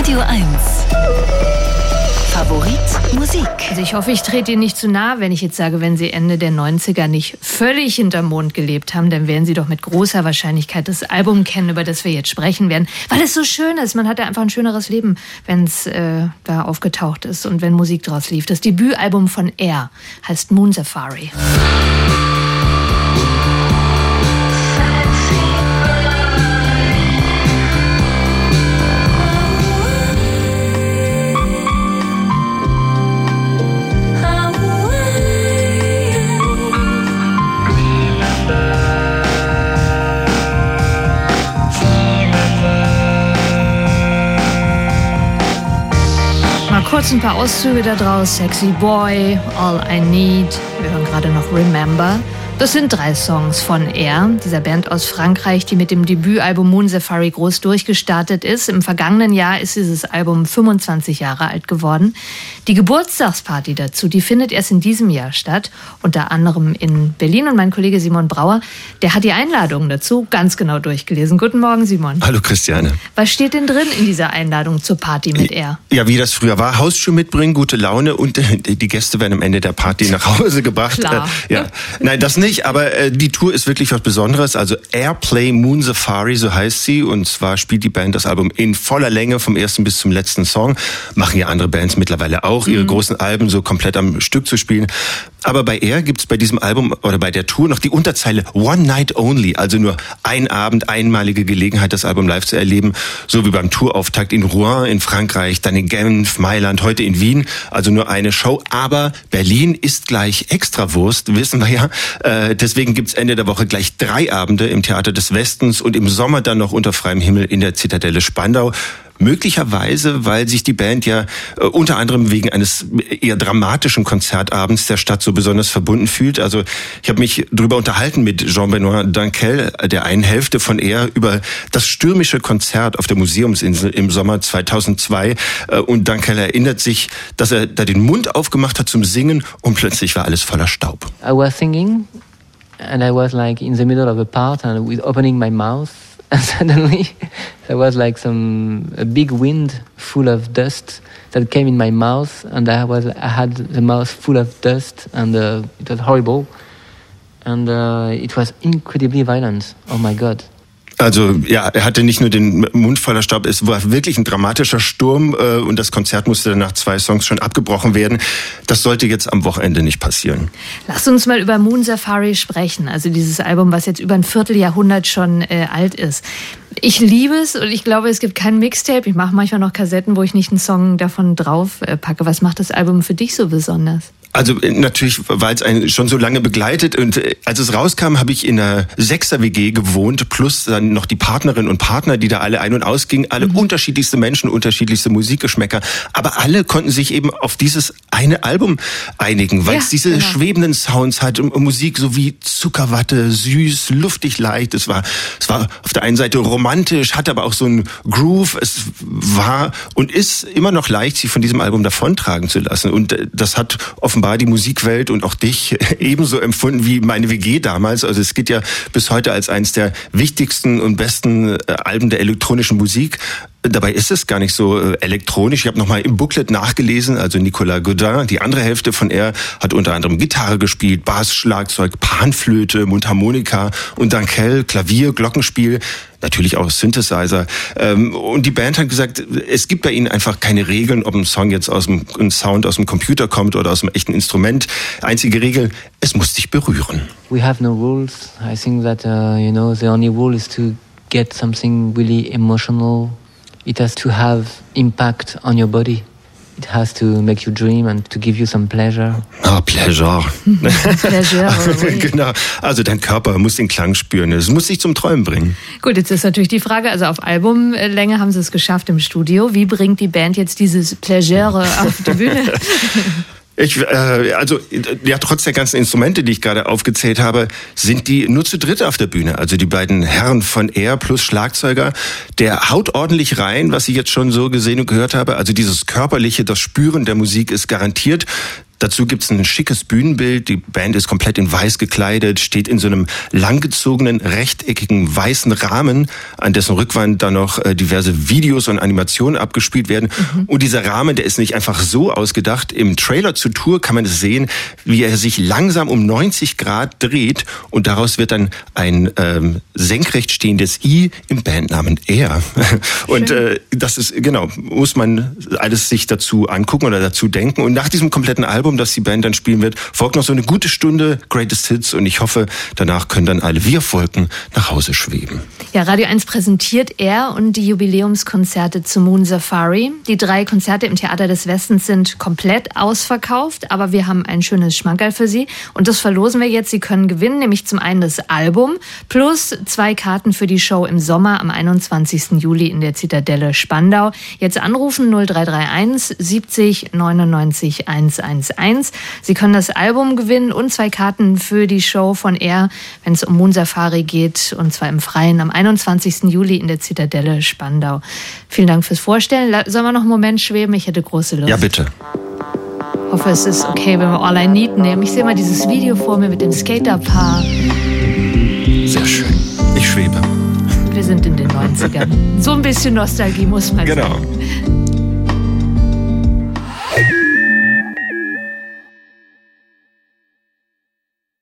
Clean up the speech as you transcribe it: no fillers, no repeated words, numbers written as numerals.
Radio 1. Favorit Musik. Also ich hoffe, ich trete Ihnen nicht zu nahe, wenn ich jetzt sage, wenn Sie Ende der 90er nicht völlig hinterm Mond gelebt haben, dann werden Sie doch mit großer Wahrscheinlichkeit das Album kennen, über das wir jetzt sprechen werden. Weil es so schön ist. Man hatte einfach ein schöneres Leben, wenn es da aufgetaucht ist und wenn Musik draus lief. Das Debütalbum von Air heißt Moon Safari. Kurz ein paar Auszüge da draus. Sexy Boy, All I Need. Wir hören gerade noch Remember. Das sind 3 Songs von Air, dieser Band aus Frankreich, die mit dem Debütalbum Moon Safari groß durchgestartet ist. Im vergangenen Jahr ist dieses Album 25 Jahre alt geworden. Die Geburtstagsparty dazu, die findet erst in diesem Jahr statt, unter anderem in Berlin. Und mein Kollege Simon Brauer, der hat die Einladung dazu ganz genau durchgelesen. Guten Morgen, Simon. Hallo, Christiane. Was steht denn drin in dieser Einladung zur Party mit Air? Ja, wie das früher war, Hausschuhe mitbringen, gute Laune und die Gäste werden am Ende der Party nach Hause gebracht. Klar. Ja. Nein, das nicht. Aber die Tour ist wirklich was Besonderes. Also Airplay Moon Safari, so heißt sie. Und zwar spielt die Band das Album in voller Länge vom ersten bis zum letzten Song. Machen ja andere Bands mittlerweile auch, ihre großen Alben so komplett am Stück zu spielen. Aber bei Air gibt's bei diesem Album oder bei der Tour noch die Unterzeile One Night Only. Also nur ein Abend, einmalige Gelegenheit, das Album live zu erleben. So wie beim Tourauftakt in Rouen in Frankreich, dann in Genf, Mailand, heute in Wien. Also nur eine Show. Aber Berlin ist gleich Extrawurst, wissen wir ja. Deswegen gibt's Ende der Woche gleich 3 Abende im Theater des Westens und im Sommer dann noch unter freiem Himmel in der Zitadelle Spandau. Möglicherweise, weil sich die Band ja unter anderem wegen eines eher dramatischen Konzertabends der Stadt so besonders verbunden fühlt. Also ich habe mich darüber unterhalten mit Jean-Benoît Dunkel, der einen Hälfte von Air, über das stürmische Konzert auf der Museumsinsel im Sommer 2002. Und Dunkel erinnert sich, dass er da den Mund aufgemacht hat zum Singen und plötzlich war alles voller Staub. I was singing and I was like in the middle of a part and with opening my mouth. And suddenly there was like a big wind full of dust that came in my mouth, and I had the mouth full of dust, and it was horrible, and it was incredibly violent. Oh my God. Also ja, er hatte nicht nur den Mund voller Staub, es war wirklich ein dramatischer Sturm und das Konzert musste dann nach 2 Songs schon abgebrochen werden. Das sollte jetzt am Wochenende nicht passieren. Lass uns mal über Moon Safari sprechen, also dieses Album, was jetzt über ein Vierteljahrhundert schon alt ist. Ich liebe es und ich glaube, es gibt kein Mixtape. Ich mache manchmal noch Kassetten, wo ich nicht einen Song davon drauf packe. Was macht das Album für dich so besonders? Also natürlich, weil es einen schon so lange begleitet, und als es rauskam, habe ich in einer 6er-WG gewohnt, plus dann noch die Partnerinnen und Partner, die da alle ein- und ausgingen, alle unterschiedlichste Menschen, unterschiedlichste Musikgeschmäcker, aber alle konnten sich eben auf dieses eine Album einigen, weil es diese schwebenden Sounds hat, Musik so wie Zuckerwatte, süß, luftig, leicht, es war auf der einen Seite romantisch, hatte aber auch so einen Groove, es war und ist immer noch leicht, sich von diesem Album davontragen zu lassen, und das hat offenbar die Musikwelt und auch dich ebenso empfunden wie meine WG damals. Also es gilt ja bis heute als eines der wichtigsten und besten Alben der elektronischen Musik. Dabei ist es gar nicht so elektronisch. Ich habe nochmal im Booklet nachgelesen, also Nicolas Godin, die andere Hälfte von Air, hat unter anderem Gitarre gespielt, Bass, Schlagzeug, Panflöte, Mundharmonika und Dunkel, Klavier, Glockenspiel, natürlich auch Synthesizer. Und die Band hat gesagt, es gibt bei ihnen einfach keine Regeln, ob ein Song jetzt ein Sound aus dem Computer kommt oder aus einem echten Instrument. Einzige Regel, es muss dich berühren. We have no rules. I think that, the only rule is to get something really emotional. It has to have impact on your body. It has to make you dream and to give you some pleasure. Ah, Pleasure. Pleasure. Genau. Also dein Körper muss den Klang spüren. Es muss dich zum Träumen bringen. Gut, jetzt ist natürlich die Frage, also auf Albumlänge haben sie es geschafft im Studio. Wie bringt die Band jetzt dieses Pleasure auf die Bühne? Trotz der ganzen Instrumente, die ich gerade aufgezählt habe, sind die nur zu dritt auf der Bühne. Also die beiden Herren von Air plus Schlagzeuger, der haut ordentlich rein, was ich jetzt schon so gesehen und gehört habe. Also dieses Körperliche, das Spüren der Musik ist garantiert. Dazu gibt's ein schickes Bühnenbild. Die Band ist komplett in weiß gekleidet, steht in so einem langgezogenen, rechteckigen, weißen Rahmen, an dessen Rückwand dann noch diverse Videos und Animationen abgespielt werden. Und dieser Rahmen, der ist nicht einfach so ausgedacht. Im Trailer zur Tour kann man es sehen, wie er sich langsam um 90 Grad dreht und daraus wird dann ein senkrecht stehendes I im Bandnamen Air. Und das ist, genau, muss man alles sich dazu angucken oder dazu denken. Und nach diesem kompletten Album, das die Band dann spielen wird, folgt noch so eine gute Stunde Greatest Hits und ich hoffe, danach können dann alle wie auf Wolken nach Hause schweben. Ja, Radio 1 präsentiert Air und die Jubiläumskonzerte zu Moon Safari. Die 3 Konzerte im Theater des Westens sind komplett ausverkauft, aber wir haben ein schönes Schmankerl für Sie und das verlosen wir jetzt. Sie können gewinnen, nämlich zum einen das Album plus 2 Karten für die Show im Sommer am 21. Juli in der Zitadelle Spandau. Jetzt anrufen 0331 70 99 111. Sie können das Album gewinnen und 2 Karten für die Show von Air, wenn es um Moon Safari geht, und zwar im Freien am 21. Juli in der Zitadelle Spandau. Vielen Dank fürs Vorstellen. Sollen wir noch einen Moment schweben? Ich hätte große Lust. Ja, bitte. Ich hoffe, es ist okay, wenn wir All I Need nehmen. Ich sehe mal dieses Video vor mir mit dem Skaterpaar. Sehr schön. Ich schwebe. Wir sind in den 90ern. So ein bisschen Nostalgie muss man sagen. Genau.